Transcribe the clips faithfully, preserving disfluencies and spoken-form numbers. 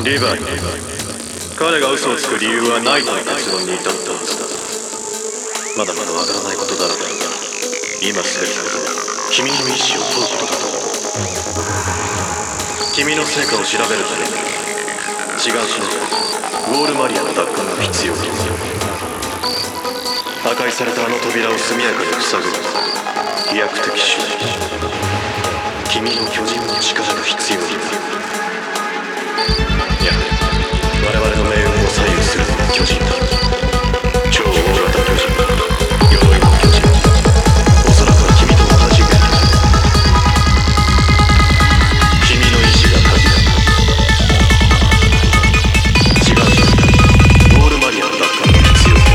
リヴァイ、彼が嘘をつく理由はないとの結論に至ったはずだ。まだまだわからないことだらけだが、今すべきことは君の意志を問うことだと思う。君の成果を調べるために志願少女ウォールマリアの奪還が必要だ。破壊されたあの扉を速やかに塞ぐ飛躍的手段、君の巨人の力が必要になる。いや、我々の命運を左右するのは巨人だ。超大型巨人、鎧の巨人、おそらくは君と同じぐらいだ。君の意志が鍵だ。違うじゃん、ウォールマリアの奪還が必要だ。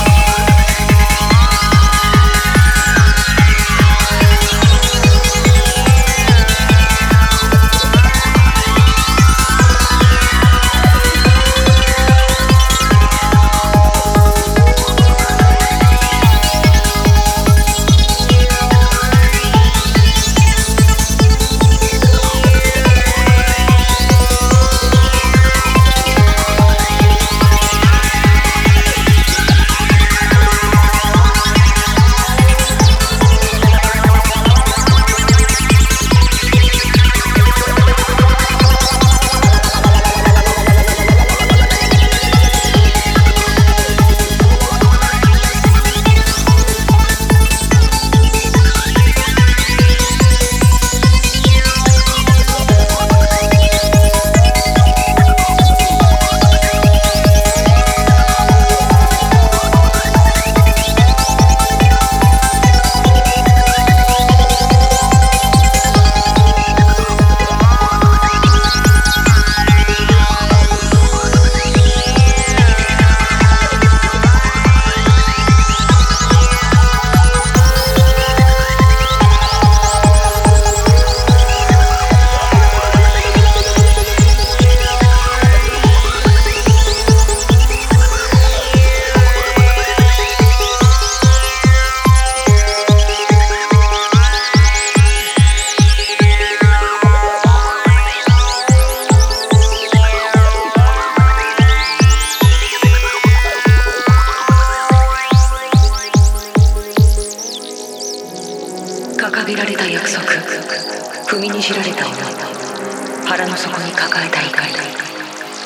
掲げられた約束、踏みにじられた思い、腹の底に抱えた怒り、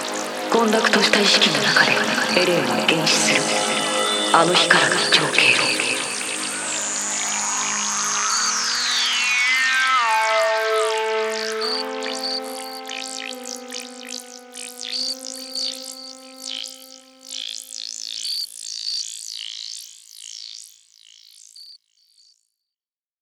混濁とした意識の中でエレンを原始するあの日からの情景を